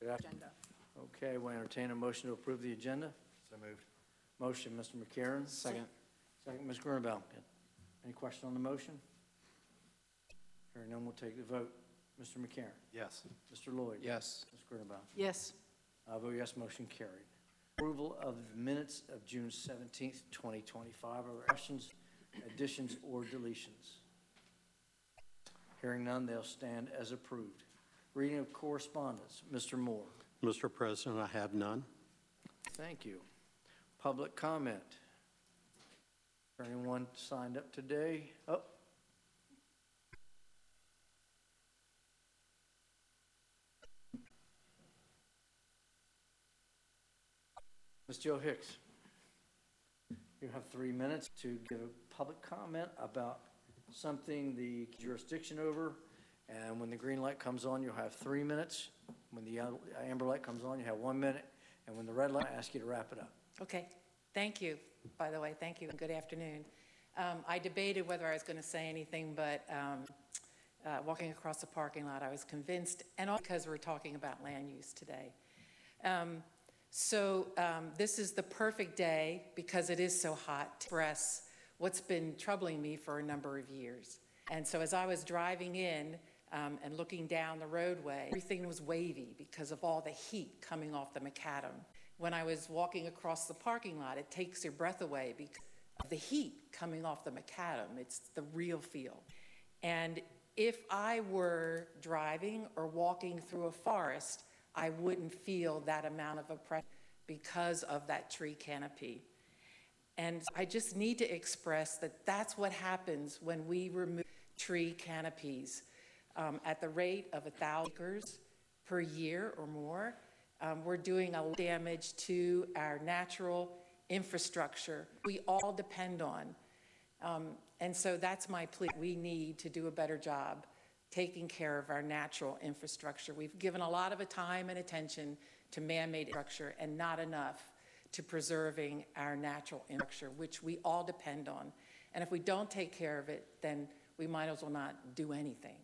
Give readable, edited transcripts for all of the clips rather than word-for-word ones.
Agenda. Okay, we'll entertain a motion to approve the agenda. So moved. Motion, Mr. McCarron. Second. Second, Ms. Grunbaum. Any question on the motion? Hearing none, we'll take the vote. Mr. McCarron. Yes. Mr. Lloyd. Yes. Ms. Grunbaum. Yes. I vote yes, motion carried. Approval of the minutes of June 17th, 2025. Are there questions, additions, or deletions? Hearing none, they'll stand as approved. Reading of correspondence. Mr. Moore. Mr. President, I have none. Thank you. Public comment. Is there anyone signed up today? Oh. Ms. Jill Hicks, you have 3 minutes to give a public comment about something the jurisdiction over, and when the green light comes on, you'll have 3 minutes. When the amber light comes on, you have 1 minute, and when the red light, I ask you to wrap it up. Okay. Thank you, by the way. Thank you, and good afternoon. I debated whether I was going to say anything, but walking across the parking lot, I was convinced, and all because we're talking about land use today. So this is the perfect day, because it is so hot, to express what's been troubling me for a number of years. And so as I was driving in and looking down the roadway, everything was wavy because of all the heat coming off the macadam. When I was walking across the parking lot, it takes your breath away because of the heat coming off the macadam. It's the real feel. And if I were driving or walking through a forest, I wouldn't feel that amount of oppression because of that tree canopy. And I just need to express that that's what happens when we remove tree canopies at the rate of 1,000 acres per year or more. We're doing a lot of damage to our natural infrastructure we all depend on. And so that's my plea. We need to do a better job taking care of our natural infrastructure. We've given a lot of time and attention to man-made infrastructure and not enough to preserving our natural infrastructure, which we all depend on. And if we don't take care of it, then we might as well not do anything.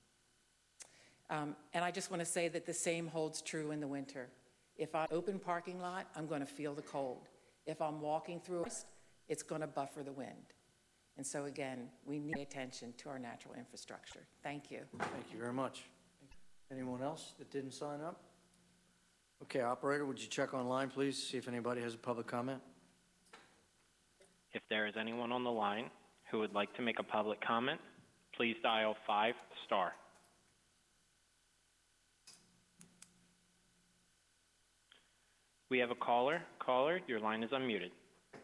And I just want to say that the same holds true in the winter. If I'm open parking lot, I'm going to feel the cold. If I'm walking through it, it's going to buffer the wind. And so again, we need attention to our natural infrastructure. Thank you. Thank you very much. Anyone else that didn't sign up? Okay, operator, would you check online, please, see if anybody has a public comment? If there is anyone on the line who would like to make a public comment, please dial 5 star. We have a caller. Caller, your line is unmuted.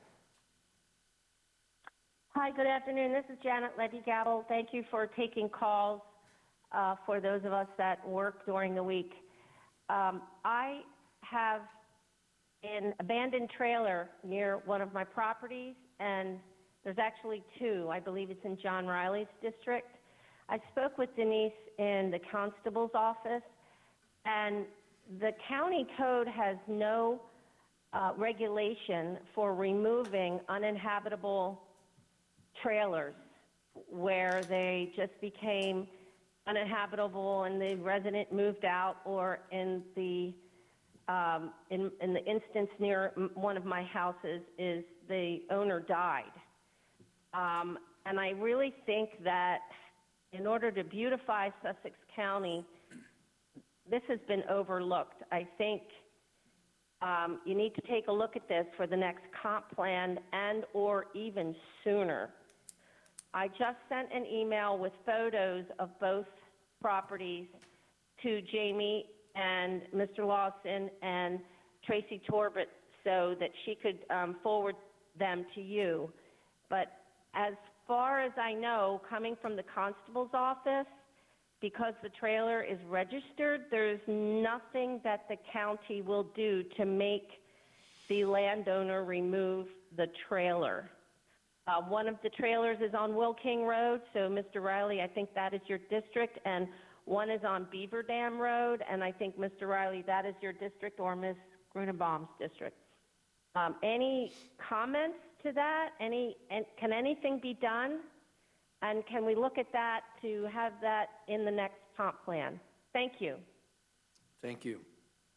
Hi, good afternoon. This is Janet Levy-Gabel. Thank you for taking calls for those of us that work during the week. I have an abandoned trailer near one of my properties, and there's actually 2. I believe it's in John Riley's district. I spoke with Denise in the constable's office, and the county code has no regulation for removing uninhabitable trailers where they just became uninhabitable and the resident moved out, or in the instance near one of my houses is the owner died. And I really think that in order to beautify Sussex County, this has been overlooked. I think you need to take a look at this for the next comp plan and or even sooner. I just sent an email with photos of both properties to Jamie and Mr. Lawson and Tracy Torbett so that she could forward them to you. But as far as I know, coming from the constable's office, because the trailer is registered, there's nothing that the county will do to make the landowner remove the trailer. One of the trailers is on Will King Road, so Mr. Riley, I think that is your district, and one is on Beaver Dam Road, and I think, Mr. Riley, that is your district or Ms. Grunbaum's district. Any comments to that? Can anything be done? And can we look at that to have that in the next comp plan? Thank you. Thank you.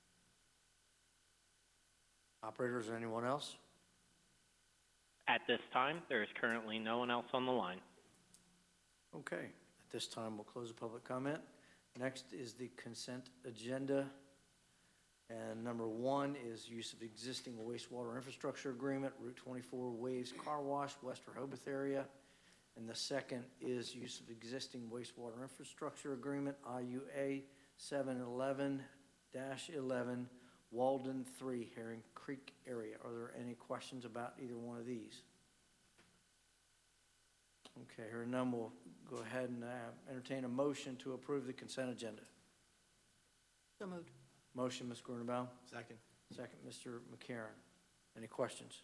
Operator, is there anyone else? At this time, there is currently no one else on the line. Okay, at this time, we'll close the public comment. Next is the consent agenda. And number 1 is use of existing wastewater infrastructure agreement, Route 24 Waves Car Wash, West Rehoboth area. And the second is use of existing wastewater infrastructure agreement, IUA 711-11, Walden 3, Herring Creek area. Are there any questions about either one of these? Okay, hearing none, we'll go ahead and entertain a motion to approve the consent agenda. So moved. Motion, Ms. Grunebaum. Second. Second, Mr. McCarron. Any questions?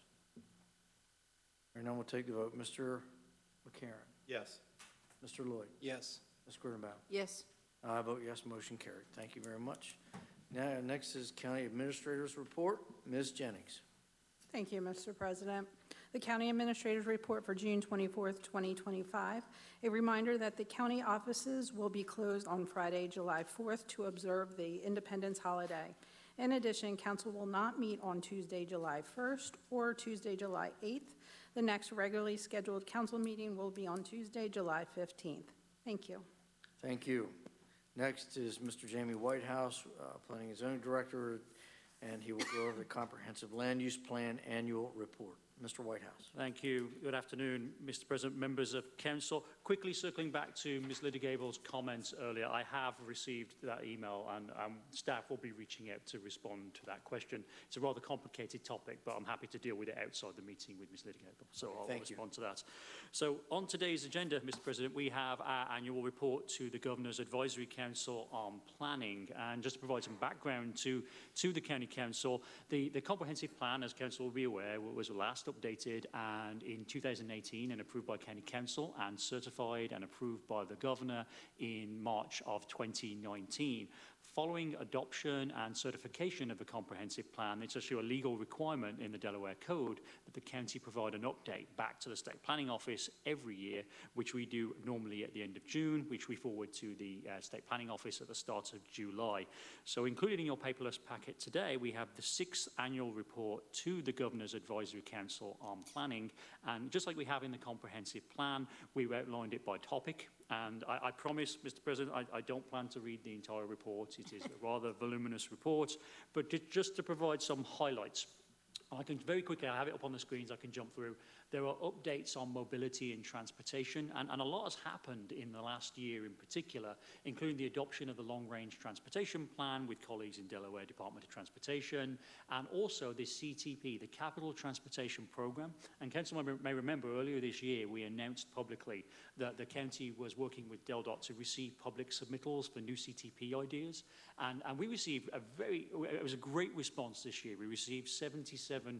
Hearing none, we'll take the vote. Mr. McCarron. Yes. Mr. Lloyd. Yes. Ms. Grunebaum. Yes. I vote yes, motion carried. Thank you very much. Now, next is County Administrator's Report. Ms. Jennings. Thank you, Mr. President. The County Administrator's Report for June 24th, 2025. A reminder that the county offices will be closed on Friday, July 4th to observe the Independence holiday. In addition, council will not meet on Tuesday, July 1st or Tuesday, July 8th. The next regularly scheduled council meeting will be on Tuesday, July 15th. Thank you. Thank you. Next is Mr. Jamie Whitehouse, Planning and Zoning Director, and he will go over the Comprehensive Land Use Plan Annual Report. Mr. Whitehouse. Thank you. Good afternoon, Mr. President, members of council. Quickly circling back to Ms. Lydia Gable's comments earlier, I have received that email and staff will be reaching out to respond to that question. It's a rather complicated topic, but I'm happy to deal with it outside the meeting with Ms. Lydia Gable. So I'll respond to that. So on today's agenda, Mr. President, we have our annual report to the Governor's Advisory Council on Planning. And just to provide some background to the County Council, the comprehensive plan, as council will be aware, was last updated and in 2018 and approved by County Council and certified and approved by the Governor in March of 2019. Following adoption and certification of the comprehensive plan, it's actually a legal requirement in the Delaware Code that the county provide an update back to the State Planning Office every year, which we do normally at the end of June, which we forward to the State Planning Office at the start of July. So included in your paperless packet today, we have the 6th annual report to the Governor's Advisory Council on Planning. And just like we have in the comprehensive plan, we outlined it by topic. And I promise, Mr. President, I don't plan to read the entire report. It is a rather voluminous report, but just to provide some highlights. I can very quickly, I have it up on the screens, I can jump through. There are updates on mobility and transportation, and a lot has happened in the last year in particular, including the adoption of the Long-Range Transportation Plan with colleagues in Delaware Department of Transportation, and also the CTP, the Capital Transportation Program. And council may remember earlier this year, we announced publicly that the county was working with DelDOT to receive public submittals for new CTP ideas. And we received it was a great response this year. We received 77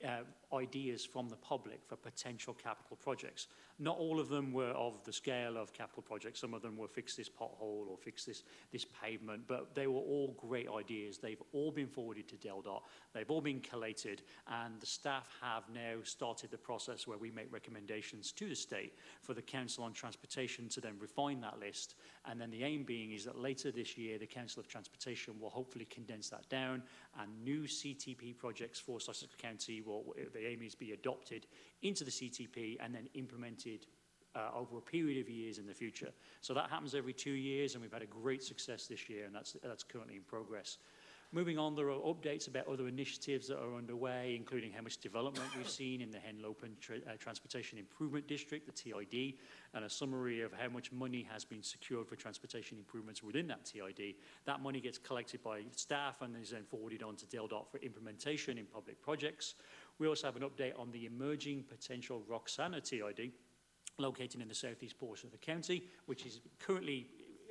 ideas from the public for potential capital projects. Not all of them were of the scale of capital projects. Some of them were fix this pothole or fix this pavement, but they were all great ideas. They've all been forwarded to DelDOT. They've all been collated, and the staff have now started the process where we make recommendations to the state for the Council on Transportation to then refine that list. And then the aim being is that later this year, the Council of Transportation will hopefully condense that down, and new CTP projects for Sussex County the aim is be adopted into the CTP and then implemented over a period of years in the future. So that happens every 2 years, and we've had a great success this year, and that's currently in progress. Moving on, there are updates about other initiatives that are underway, including how much development we've seen in the Henlopen Transportation Improvement District, the TID, and a summary of how much money has been secured for transportation improvements within that TID. That money gets collected by staff and is then forwarded on to DelDOT for implementation in public projects. We also have an update on the emerging potential Roxana TID, located in the southeast portion of the county, which is currently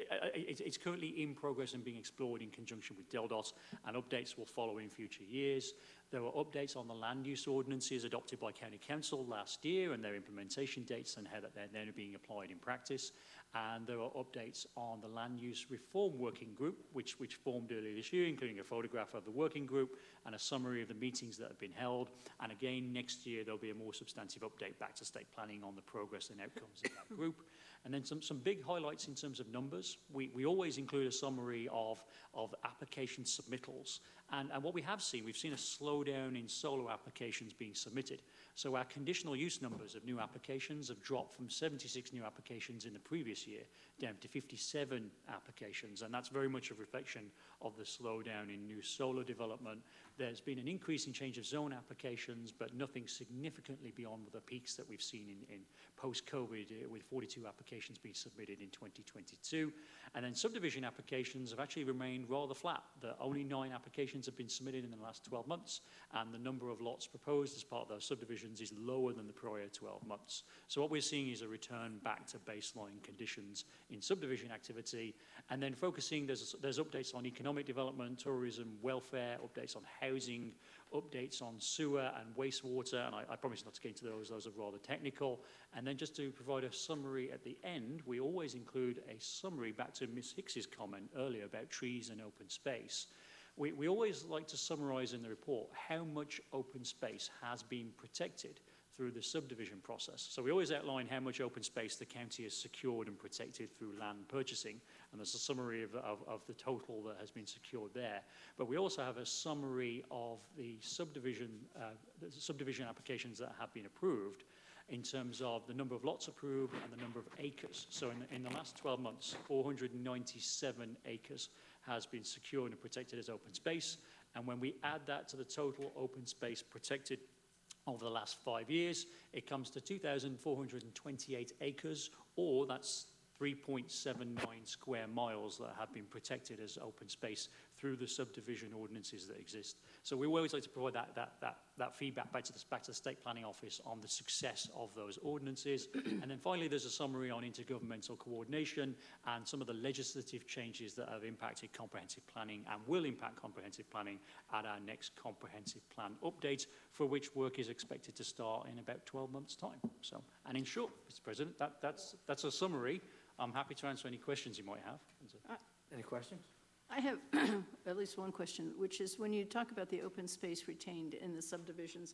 it's currently in progress and being explored in conjunction with DelDOT, and updates will follow in future years. There are updates on the land use ordinances adopted by County Council last year and their implementation dates and how they're now being applied in practice. And there are updates on the Land Use Reform Working Group, which formed earlier this year, including a photograph of the working group and a summary of the meetings that have been held. And again, next year, there'll be a more substantive update back to state planning on the progress and outcomes of that group. And then some big highlights in terms of numbers. We always include a summary of application submittals. And what we have seen, we've seen a slowdown in solar applications being submitted. So our conditional use numbers of new applications have dropped from 76 new applications in the previous year down to 57 applications. And that's very much a reflection of the slowdown in new solar development. There's been an increase in change of zone applications, but nothing significantly beyond the peaks that we've seen in post-COVID, with 42 applications being submitted in 2022. And then subdivision applications have actually remained rather flat. Only 9 applications have been submitted in the last 12 months, and the number of lots proposed as part of those subdivisions is lower than the prior 12 months. So what we're seeing is a return back to baseline conditions in subdivision activity, and then focusing, there's updates on economic development, tourism, welfare, updates on housing, updates on sewer and wastewater, and I promise not to get into those are rather technical. And then just to provide a summary at the end, we always include a summary back to Ms. Hicks's comment earlier about trees and open space. We always like to summarize in the report how much open space has been protected through the subdivision process. So we always outline how much open space the county has secured and protected through land purchasing, and there's a summary of the total that has been secured there. But we also have a summary of the subdivision applications that have been approved in terms of the number of lots approved and the number of acres. So in the last 12 months, 497 acres has been secured and protected as open space. And when we add that to the total open space protected over the last 5 years, it comes to 2,428 acres, or that's 3.79 square miles that have been protected as open space through the subdivision ordinances that exist. So we always like to provide that feedback back to the State Planning Office on the success of those ordinances. And then finally, there's a summary on intergovernmental coordination and some of the legislative changes that have impacted comprehensive planning and will impact comprehensive planning at our next comprehensive plan update, for which work is expected to start in about 12 months' time. So, and in short, Mr. President, that's a summary. I'm happy to answer any questions you might have. Any questions? I have at least one question, which is when you talk about the open space retained in the subdivisions,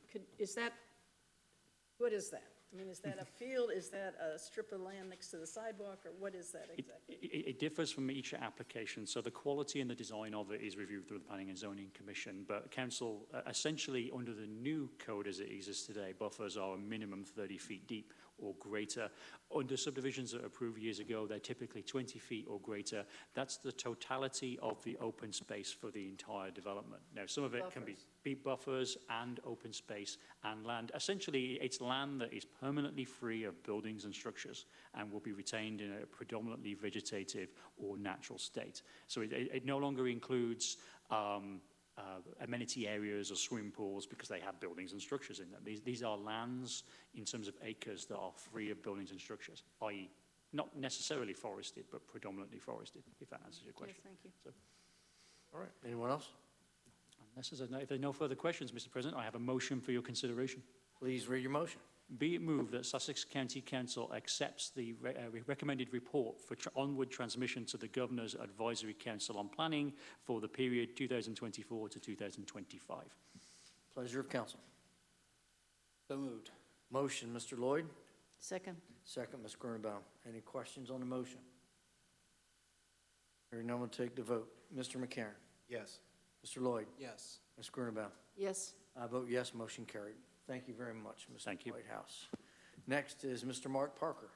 what is that? I mean, is that a field? Is that a strip of land next to the sidewalk, or what is that exactly? It differs from each application, so the quality and the design of it is reviewed through the Planning and Zoning Commission, but Council, essentially under the new code as it exists today, buffers are a minimum 30 feet deep or greater. Under subdivisions that were approved years ago, they're typically 20 feet or greater. That's the totality of the open space for the entire development. Now, some of it can be buffers and open space and land. Essentially, it's land that is permanently free of buildings and structures and will be retained in a predominantly vegetative or natural state. So it no longer includes amenity areas or swimming pools because they have buildings and structures in them. These are lands in terms of acres that are free of buildings and structures, i.e. not necessarily forested, but predominantly forested, if that answers your question. Yes, thank you. So, All right, anyone else? if there are no further questions, Mr. President, I have a motion for your consideration. Please read your motion. Be it moved that Sussex County Council accepts the recommended report for onward transmission to the Governor's Advisory Council on Planning for the period 2024 to 2025. Pleasure of council. So moved. Motion, Mr. Lloyd. Second. Second, Ms. Grunenbaum. Any questions on the motion? Hearing none, we'll take the vote. Mr. McCarron. Yes. Mr. Lloyd. Yes. Ms. Grunenbaum. Yes. I vote yes, motion carried. Thank you very much, Mr. Thank you. Whitehouse. Next is Mr. Mark Parker.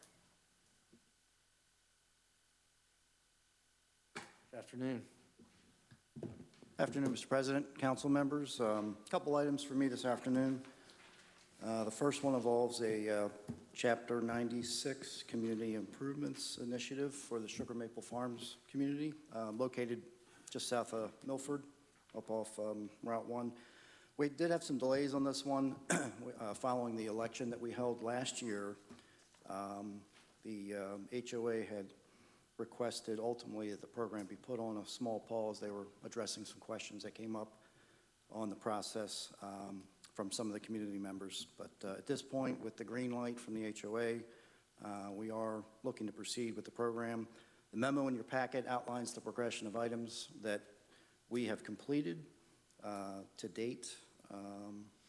Good afternoon. Afternoon, Mr. President, council members. A couple items for me this afternoon. The first one involves a Chapter 96 Community Improvements Initiative for the Sugar Maple Farms community, located just south of Milford, up off Route 1. We did have some delays on this one following the election that we held last year. The HOA had requested ultimately that the program be put on a small pause. They were addressing some questions that came up on the process from some of the community members. But at this point, with the green light from the HOA, we are looking to proceed with the program. The memo in your packet outlines the progression of items that we have completed to date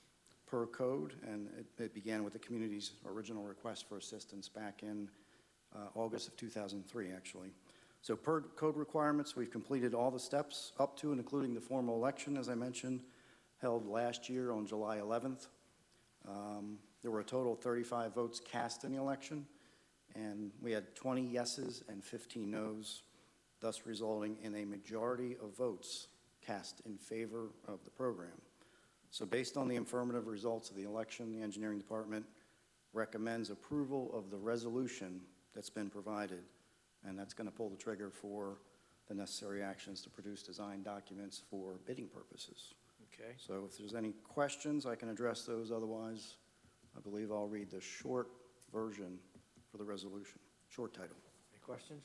per code, and it began with the community's original request for assistance back in August of 2003, actually. So per code requirements, we've completed all the steps up to and including the formal election, as I mentioned, held last year on July 11th. There were a total of 35 votes cast in the election, and we had 20 yeses and 15 noes, thus resulting in a majority of votes cast in favor of the program. So based on the affirmative results of the election, the engineering department recommends approval of the resolution that's been provided, and that's going to pull the trigger for the necessary actions to produce design documents for bidding purposes. Okay. So if there's any questions, I can address those. Otherwise, I believe I'll read the short version for the resolution, short title. Any questions?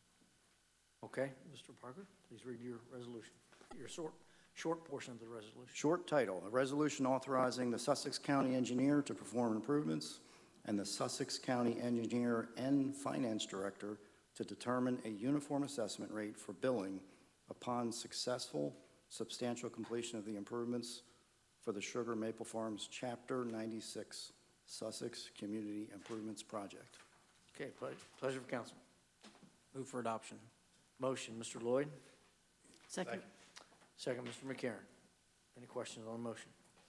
Okay, Mr. Parker, please read your resolution, your short portion of the resolution. Short title, a resolution authorizing the Sussex County Engineer to perform improvements and the Sussex County Engineer and Finance Director to determine a uniform assessment rate for billing upon successful substantial completion of the improvements for the Sugar Maple Farms Chapter 96 Sussex Community Improvements Project. Okay, pleasure of council. Move for adoption. Motion, Mr. Lloyd. Second. Second, Mr. McCarron. Any questions on the motion?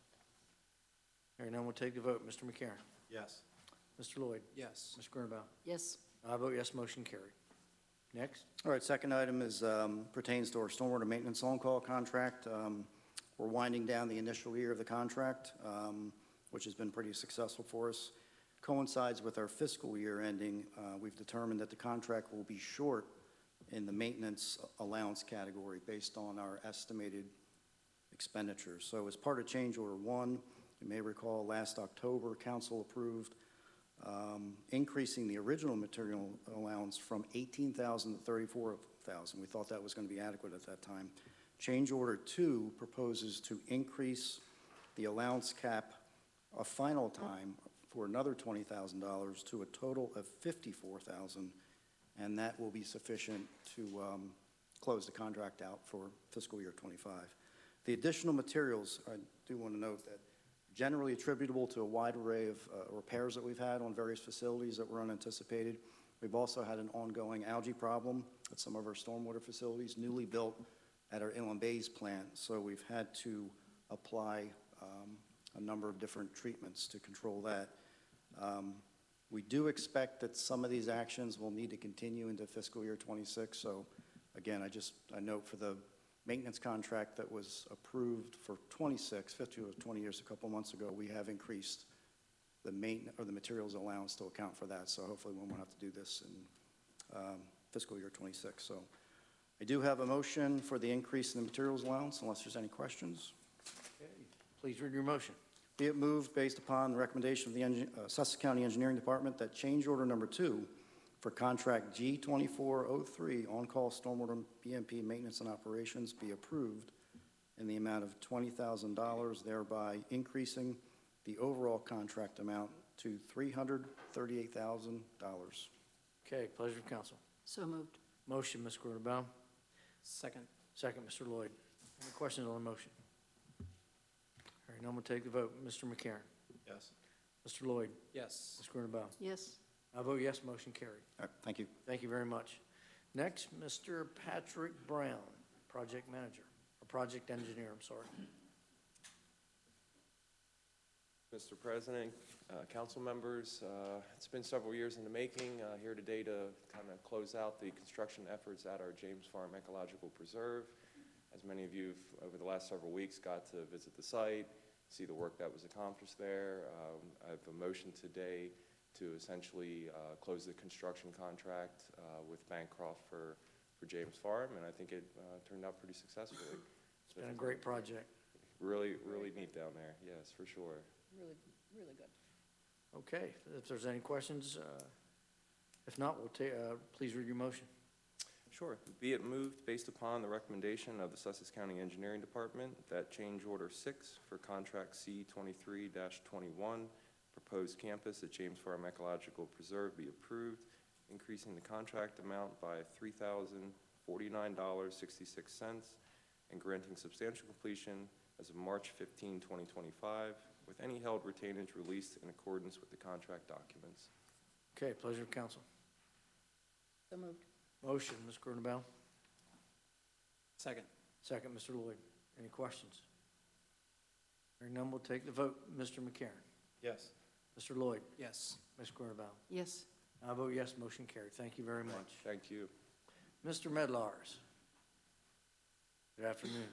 Hearing none, we'll take the vote. Mr. McCarron. Yes. Mr. Lloyd. Yes. Ms. Grunbaum. Yes. I vote yes, motion carried. Next. All right, second item is pertains to our stormwater maintenance on-call contract. We're winding down the initial year of the contract, which has been pretty successful for us. Coincides with our fiscal year ending. We've determined that the contract will be short in the maintenance allowance category based on our estimated expenditures. So as part of change order 1, you may recall last October, council approved increasing the original material allowance from $18,000 to $34,000. We thought that was going to be adequate at that time. Change order 2 proposes to increase the allowance cap a final time for another $20,000 to a total of $54,000, and that will be sufficient to close the contract out for fiscal year 25. The additional materials, I do want to note that generally attributable to a wide array of repairs that we've had on various facilities that were unanticipated. We've also had an ongoing algae problem at some of our stormwater facilities, newly built at our Inland Bays plant. So we've had to apply a number of different treatments to control that. We do expect that some of these actions will need to continue into fiscal year 26. So again, I note for the maintenance contract that was approved for 26, 50 or 20 years a couple months ago, we have increased the materials allowance to account for that. So hopefully we won't have to do this in fiscal year 26. So I do have a motion for the increase in the materials allowance, unless there's any questions. Okay. Please read your motion. Be it moved based upon the recommendation of the Sussex County Engineering Department that change order number 2 for contract G2403 on-call stormwater BMP maintenance and operations be approved in the amount of $20,000, thereby increasing the overall contract amount to $338,000. Okay, pleasure of council. So moved. Motion, Ms. Grunbaum. Second. Second, Mr. Lloyd. Any questions on the motion? Hearing none, we'll take the vote. Mr. McCarron. Yes. Mr. Lloyd. Yes. Ms. Grunbaum. Yes. I vote yes, motion carried. All right, thank you. Thank you very much. Next, Mr. Patrick Brown, project manager, or project engineer, I'm sorry. Mr. President, council members, it's been several years in the making. Here today to kind of close out the construction efforts at our James Farm Ecological Preserve. As many of you over the last several weeks got to visit the site, see the work that was accomplished there. I have a motion today to essentially close the construction contract with Bancroft for James Farm, and I think it turned out pretty successfully. It's been a great project. Really neat down there, yes, for sure. Really, really good. Okay, if there's any questions, if not, we'll take, please read your motion. Sure. Be it moved based upon the recommendation of the Sussex County Engineering Department that change order 6 for contract C23-21 proposed campus at James Farm Ecological Preserve be approved, increasing the contract amount by $3,049.66 and granting substantial completion as of March 15, 2025, with any held retainage released in accordance with the contract documents. Okay, pleasure of council. So moved. Motion, Ms. Grunenbaum. Second. Second, Mr. Lloyd. Any questions? Hearing none, we'll take the vote. Mr. McCarron. Yes. Mr. Lloyd. Yes. Ms. Grunenbaum. Yes. I vote yes, motion carried. Thank you very much. Thank you. Mr. Medlars. Good afternoon.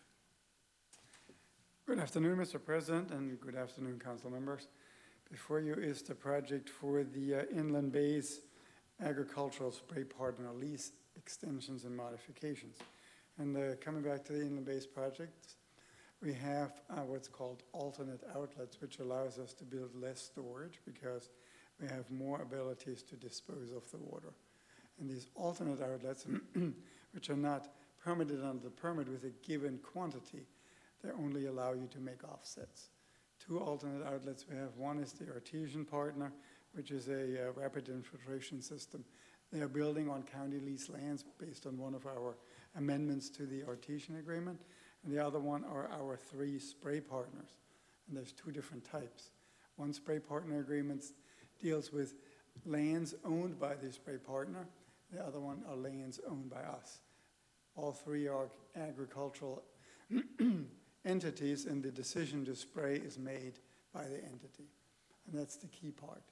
Good afternoon, Mr. President, and good afternoon, council members. Before you is the project for the Inland Bays Agricultural Spray Partner lease extensions and modifications. And coming back to the Inland Bays project, we have what's called alternate outlets, which allows us to build less storage because we have more abilities to dispose of the water. And these alternate outlets, which are not permitted under the permit with a given quantity, they only allow you to make offsets. Two alternate outlets we have. One is the Artesian Partner, which is a rapid infiltration system. They are building on county lease lands based on one of our amendments to the Artesian agreement. And the other one are our 3 spray partners. And there's 2 different types. One spray partner agreement deals with lands owned by the spray partner. The other one are lands owned by us. All 3 are agricultural entities, and the decision to spray is made by the entity. And that's the key part.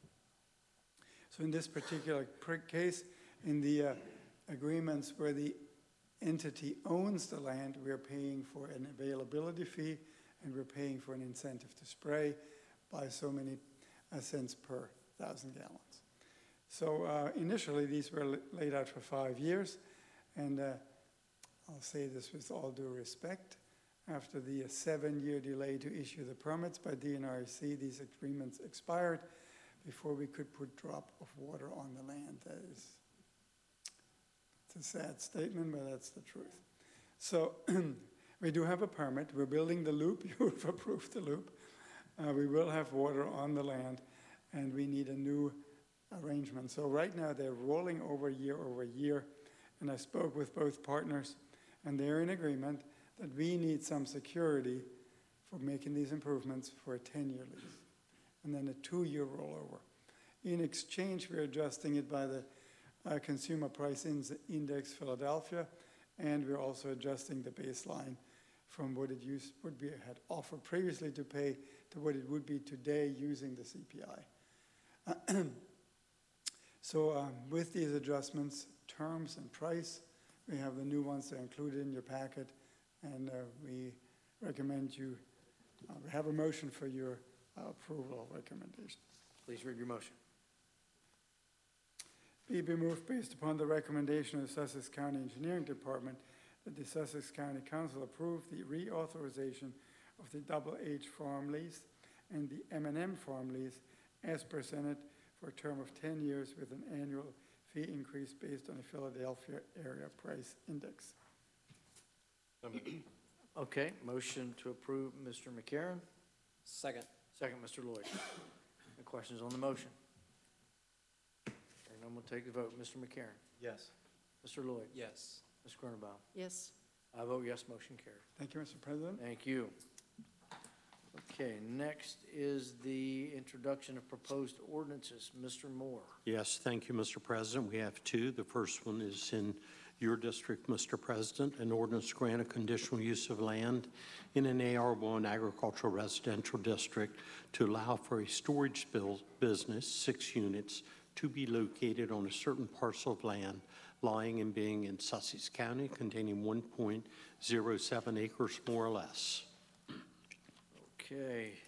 So in this particular case, in the agreements where the entity owns the land, we're paying for an availability fee, and we're paying for an incentive to spray by so many cents per 1,000 gallons. So initially, these were laid out for 5 years, and I'll say this with all due respect. After the 7-year delay to issue the permits by DNRC, these agreements expired before we could put drop of water on the land. That is, it's a sad statement, but that's the truth. So we do have a permit. We're building the loop. You've approved the loop. We will have water on the land, and we need a new arrangement. So right now they're rolling over year, and I spoke with both partners, and they're in agreement that we need some security for making these improvements for a 10-year lease, and then a 2-year rollover. In exchange, we're adjusting it by the Consumer Price Index Philadelphia, and we're also adjusting the baseline from what it had offered previously to pay to what it would be today using the CPI. So with these adjustments, terms and price, we have the new ones that are included in your packet, and we recommend you, we have a motion for your approval recommendation. Please read your motion. Be moved based upon the recommendation of the Sussex County Engineering Department that the Sussex County Council approve the reauthorization of the Double H farm lease and the M&M farm lease as presented for a term of 10 years with an annual fee increase based on the Philadelphia Area Price Index. Okay, motion to approve, Mr. McCarron. Second. Second, Mr. Lloyd. Any questions on the motion? Hearing none, we'll take the vote. Mr. McCarron. Yes. Mr. Lloyd. Yes. Ms. Grunenbaum. Yes. I vote yes, motion carried. Thank you, Mr. President. Thank you. Okay, next is the introduction of proposed ordinances. Mr. Moore. Yes, thank you, Mr. President. We have 2. The first one is in your district, Mr. President, an ordinance to grant a conditional use of land in an AR1 agricultural residential district to allow for a storage business, 6 units, to be located on a certain parcel of land lying and being in Sussex County, containing 1.07 acres more or less. Okay.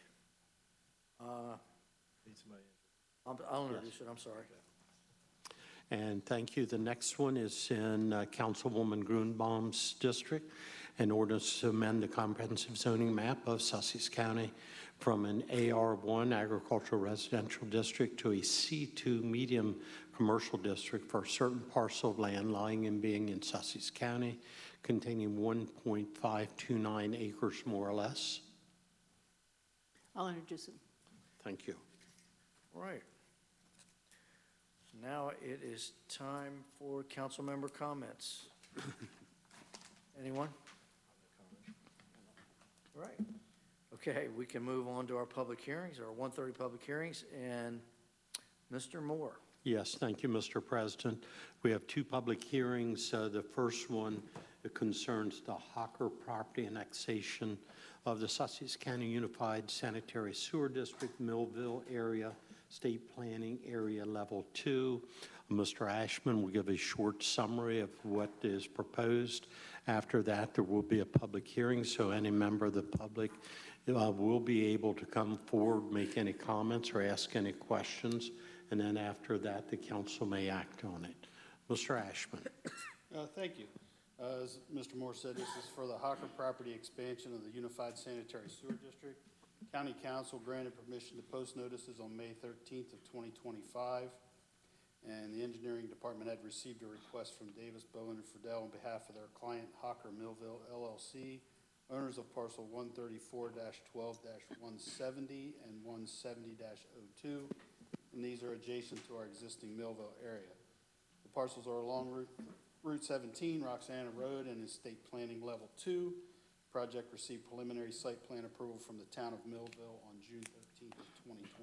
I'll introduce it, I'm sorry. And thank you. The next one is in Councilwoman Grunbaum's district, an ordinance to amend the comprehensive zoning map of Sussex County from an AR1 agricultural residential district to a C2 medium commercial district for a certain parcel of land lying and being in Sussex County, containing 1.529 acres more or less. I'll introduce it. Thank you. All right. Now it is time for council member comments. Anyone? All right. Okay, we can move on to our public hearings, our 1:30 public hearings, and Mr. Moore. Yes, thank you, Mr. President. We have two public hearings. The first one concerns the Hawker property annexation of the Sussex County Unified Sanitary Sewer District, Millville area, State Planning Area Level 2. Mr. Ashman will give a short summary of what is proposed. After that, there will be a public hearing, so any member of the public will be able to come forward, make any comments or ask any questions, and then after that, the council may act on it. Mr. Ashman. Thank you. As Mr. Moore said, this is for the Hawker property expansion of the Unified Sanitary Sewer District. County Council granted permission to post notices on May 13th of 2025, and the Engineering Department had received a request from Davis, Bowen, and Friedel on behalf of their client, Hawker Millville LLC, owners of parcel 134-12-170 and 170-02, and these are adjacent to our existing Millville area. The parcels are along Route 17, Roxana Road, and is State Planning Level 2. Project received preliminary site plan approval from the town of Millville on June 13th of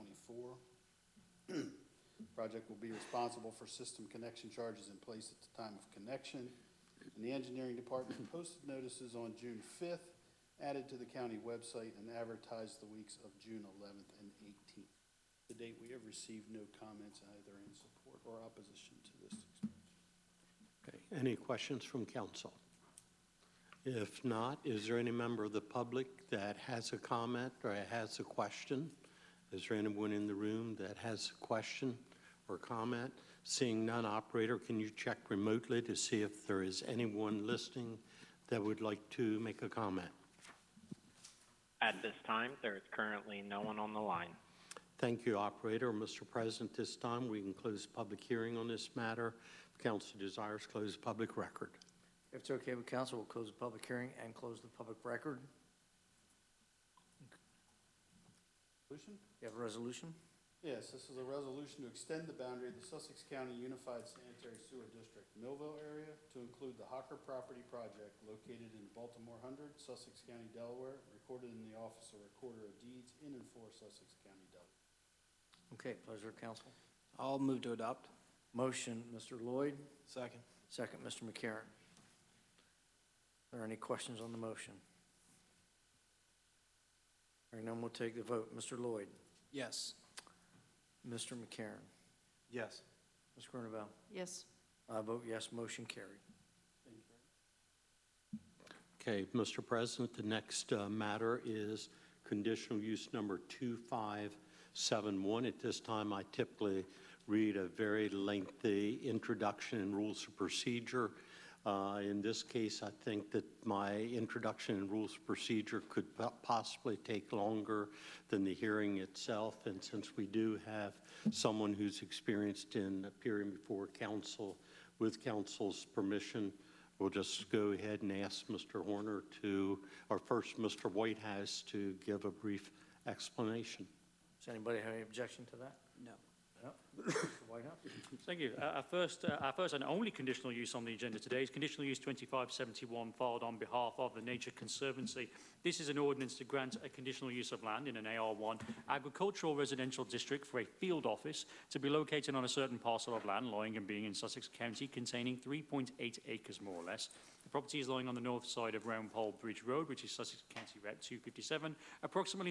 2024. Project will be responsible for system connection charges in place at the time of connection. And the engineering department posted notices on June 5th, added to the county website, and advertised the weeks of June 11th and 18th. To date, we have received no comments either in support or opposition to this expansion. Okay. Any questions from council? If not, is there any member of the public that has a comment or has a question? Is there anyone in the room that has a question or comment? Seeing none, operator, can you check remotely to see if there is anyone listening that would like to make a comment? At this time, there is currently no one on the line. Thank you, operator. Mr. President, this time we can close the public hearing on this matter. If council desires, close the public record. If it's okay with council, we'll close the public hearing and close the public record. Resolution? You have a resolution? Yes, this is a resolution to extend the boundary of the Sussex County Unified Sanitary Sewer District, Millville area, to include the Hawker property project located in Baltimore 100, Sussex County, Delaware, recorded in the Office of Recorder of Deeds in and for Sussex County, Delaware. Okay, pleasure of council. I'll move to adopt. Motion, Mr. Lloyd. Second. Second, Mr. McCarron. Are there any questions on the motion? Hearing none, we'll take the vote. Mr. Lloyd. Yes. Mr. McCarron. Yes. Ms. Grunewald. Yes. I vote yes, motion carried. Okay, Mr. President, the next matter is conditional use number 2571. At this time, I typically read a very lengthy introduction and rules of procedure. In this case, I think that my introduction and rules of procedure could possibly take longer than the hearing itself. And since we do have someone who's experienced in appearing before council, with council's permission, we'll just go ahead and ask Mr. Horner to, or first Mr. Whitehouse, to give a brief explanation. Does anybody have any objection to that? No. No. Mr. Whitehouse? Thank you. Our first and only conditional use on the agenda today is conditional use 2571, filed on behalf of the Nature Conservancy. This is an ordinance to grant a conditional use of land in an AR1 agricultural residential district for a field office to be located on a certain parcel of land lying and being in Sussex County, containing 3.8 acres more or less. The property is lying on the north side of Round Pole Bridge Road, which is Sussex County Rep 257, approximately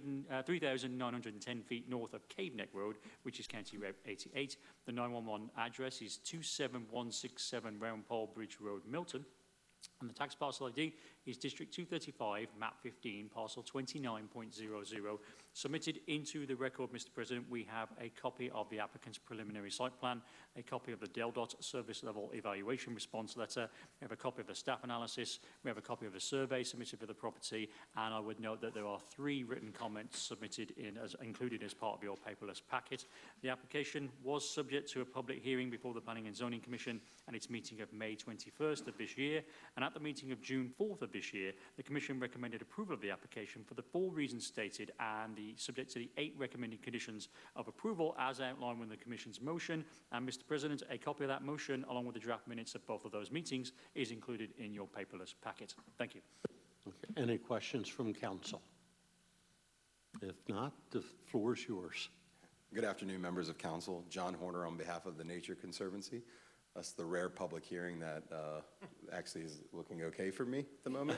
3,910 feet north of Cave Neck Road, which is County Rep 88. The 911 address is 27167 Round Pole Bridge Road, Milton. And the tax parcel ID is District 235, map 15, parcel 29.00. Submitted into the record, Mr. President, we have a copy of the applicant's preliminary site plan, a copy of the DELDOT service level evaluation response letter, we have a copy of the staff analysis, we have a copy of the survey submitted for the property, and I would note that there are 3 written comments submitted included as part of your paperless packet. The application was subject to a public hearing before the Planning and Zoning Commission and its meeting of May 21st of this year, and at the meeting of June 4th of this year, the Commission recommended approval of the application for the 4 reasons stated and subject to the 8 recommended conditions of approval as outlined in the Commission's motion. And Mr. President, a copy of that motion, along with the draft minutes of both of those meetings, is included in your paperless packet. Thank you. Okay. Any questions from council? If not, the floor is yours. Good afternoon, members of council. John Horner on behalf of the Nature Conservancy. That's the rare public hearing that actually is looking okay for me at the moment.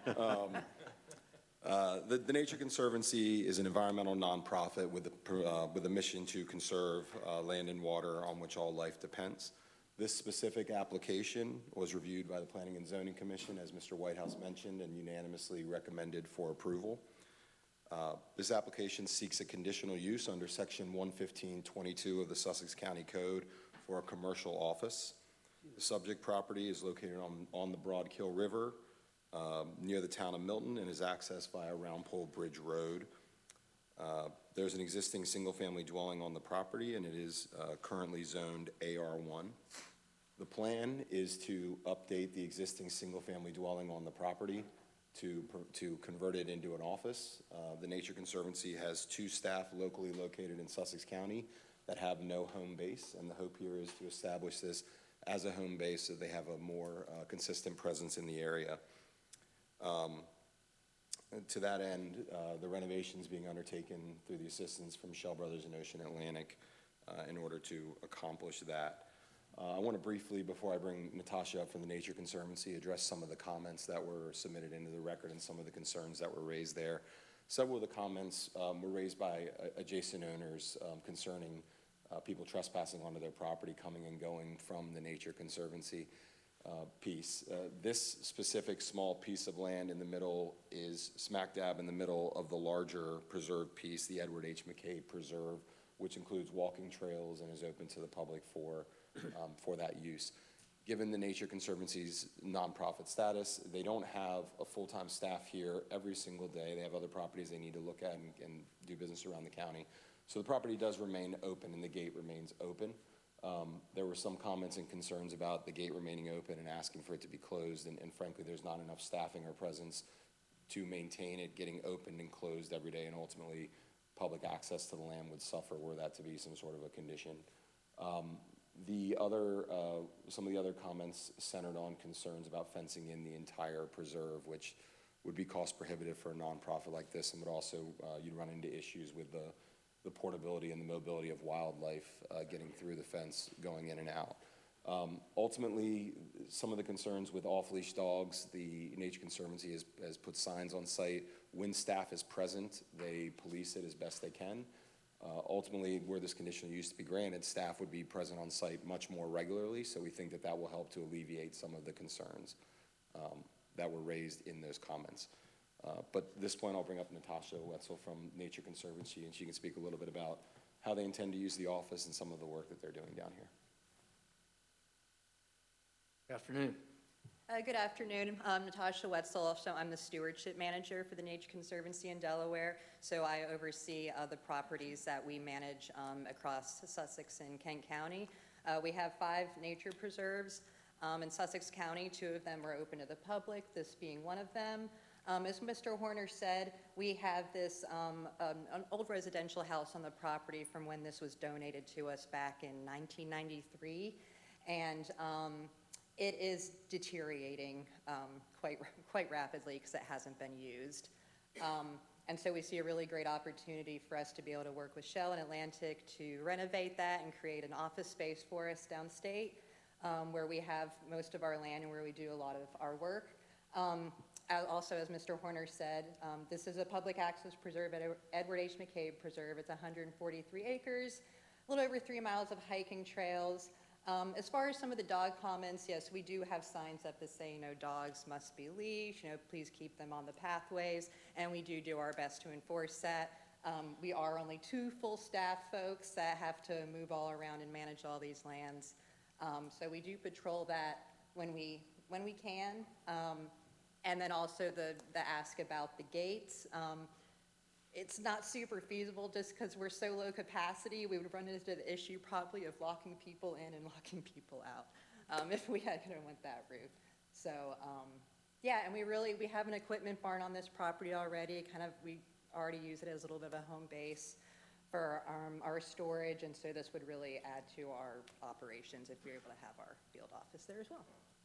The Nature Conservancy is an environmental nonprofit with a mission to conserve land and water on which all life depends. This specific application was reviewed by the Planning and Zoning Commission, as Mr. Whitehouse mentioned, and unanimously recommended for approval. This application seeks a conditional use under Section 115.22 of the Sussex County Code for a commercial office. The subject property is located on the Broad Kill River near the town of Milton and is accessed via Round Pole Bridge Road. There's an existing single-family dwelling on the property, and it is currently zoned AR1. The plan is to update the existing single-family dwelling on the property to convert it into an office. The Nature Conservancy has 2 staff locally located in Sussex County that have no home base, and the hope here is to establish this as a home base so they have a more consistent presence in the area. To that end, the renovations being undertaken through the assistance from Shell Brothers and Ocean Atlantic in order to accomplish that. I want to briefly, before I bring Natasha up from the Nature Conservancy, address some of the comments that were submitted into the record and some of the concerns that were raised there. Several of the comments were raised by adjacent owners concerning people trespassing onto their property, coming and going from the Nature Conservancy piece. This specific small piece of land in the middle is smack dab in the middle of the larger preserve piece, the Edward H. McCabe Preserve, which includes walking trails and is open to the public for that use. Given the Nature Conservancy's nonprofit status, they don't have a full-time staff here every single day. They have other properties they need to look at and do business around the county. So the property does remain open and the gate remains open. There were some comments and concerns about the gate remaining open and asking for it to be closed, and frankly, there's not enough staffing or presence to maintain it getting opened and closed every day, and ultimately public access to the land would suffer were that to be some sort of a condition. Some of the other comments centered on concerns about fencing in the entire preserve, which would be cost prohibitive for a nonprofit like this, and would also, you'd run into issues with the portability and the mobility of wildlife getting through the fence, going in and out. Ultimately, some of the concerns with off-leash dogs, the Nature Conservancy has put signs on site. When staff is present, they police it as best they can. Ultimately, were this conditional use to be granted, staff would be present on site much more regularly, so we think that that will help to alleviate some of the concerns that were raised in those comments. But at this point, I'll bring up Natasha Wetzel from Nature Conservancy, and she can speak a little bit about how they intend to use the office and some of the work that they're doing down here. Good afternoon. Good afternoon. I'm Natasha Wetzel. Also, I'm the stewardship manager for the Nature Conservancy in Delaware, so I oversee the properties that we manage across Sussex and Kent County. We have 5 nature preserves in Sussex County. 2 of them are open to the public, this being one of them. As Mr. Horner said, we have this an old residential house on the property from when this was donated to us back in 1993, and it is deteriorating quite rapidly because it hasn't been used. And so we see a really great opportunity for us to be able to work with Shell and Atlantic to renovate that and create an office space for us downstate, where we have most of our land and where we do a lot of our work. Also, as Mr. Horner said, this is a public access preserve at Edward H. McCabe Preserve. It's 143 acres, a little over 3 miles of hiking trails. As far as some of the dog comments, yes, we do have signs up that say, dogs must be leashed, please keep them on the pathways, and we do our best to enforce that. We are only 2 full staff folks that have to move all around and manage all these lands. So we do patrol that when we can. And then also the ask about the gates. It's not super feasible just because we're so low capacity. We would run into the issue probably of locking people in and locking people out if we had went that route. So yeah, and we have an equipment barn on this property already. We already use it as a little bit of a home base for our storage, and so this would really add to our operations if we're able to have our field office there as well.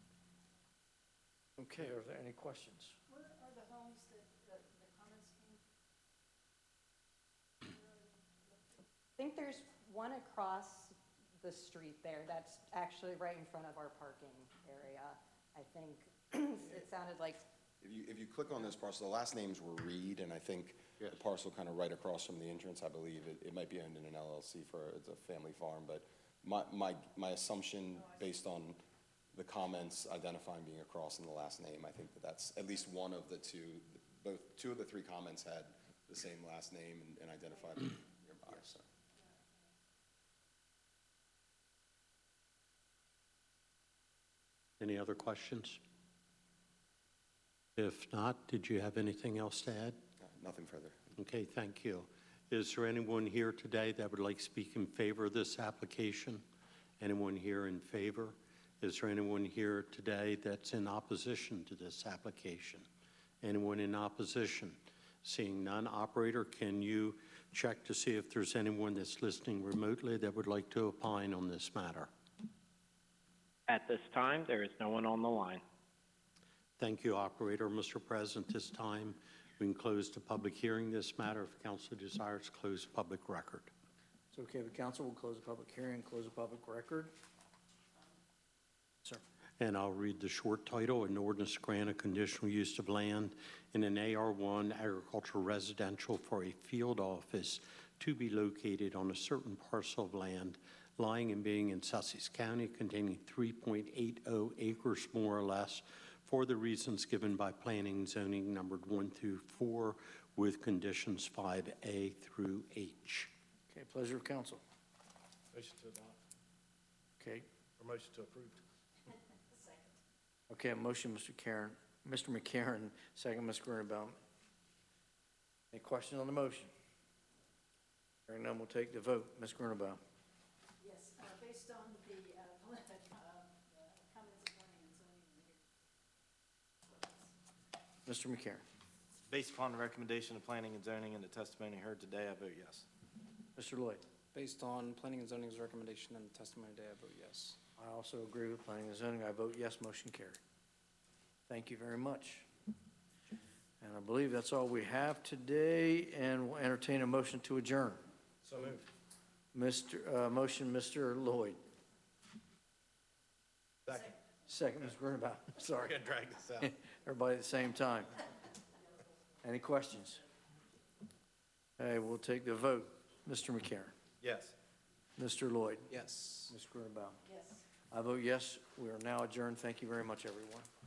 Okay, are there any questions? Where are the homes that the comments came? think there's one across the street there that's actually right in front of our parking area. I think it sounded like, If you click on this parcel, the last names were Reed, and I think the parcel kind of right across from the entrance, I believe, it might be owned in an LLC it's a family farm, but my assumption, based on the comments identifying being across in the last name, I think that's at least one of the two of the three comments had the same last name and identified nearby, so. Any other questions? If not, did you have anything else to add? Nothing further. Okay, thank you. Is there anyone here today that would like to speak in favor of this application? Anyone here in favor? Is there anyone here today that's in opposition to this application? Anyone in opposition? Seeing none, operator, can you check to see if there's anyone that's listening remotely that would like to opine on this matter? At this time, there is no one on the line. Thank you, operator. Mr. President, this time we can close the public hearing. This matter, if council desires, to close public record. It's okay with council, we'll close the public hearing, close the public record. Sir. And I'll read the short title: an ordinance to grant a conditional use of land in an AR1 agricultural residential for a field office to be located on a certain parcel of land lying and being in Sussex County, containing 3.80 acres more or less, for the reasons given by planning and zoning numbered 1 through 4, with conditions 5A through H. Okay, pleasure of council. Motion to adopt. Okay. Or motion to approve. Okay, a motion, Mr. McCarron, second, Ms. Grunenbaum. Any questions on the motion? Hearing none, we'll take the vote. Ms. Grunenbaum. yes, based on the comments of planning and zoning. Mr. McCarron. Based upon the recommendation of planning and zoning and the testimony heard today, I vote yes. Mr. Lloyd. Based on planning and zoning's recommendation and the testimony today, I vote yes. I also agree with planning and zoning. I vote yes, motion carried. Thank you very much. And I believe that's all we have today, and we'll entertain a motion to adjourn. So moved. Motion, Mr. Lloyd. Second. Second, Ms. Grunenbaum. Sorry. We're gonna drag this out. Everybody at the same time. Any questions? Hey, we'll take the vote. Mr. McCarron. Yes. Mr. Lloyd. Yes. Ms. Grunenbaum. Yes. I vote yes. We are now adjourned. Thank you very much, everyone.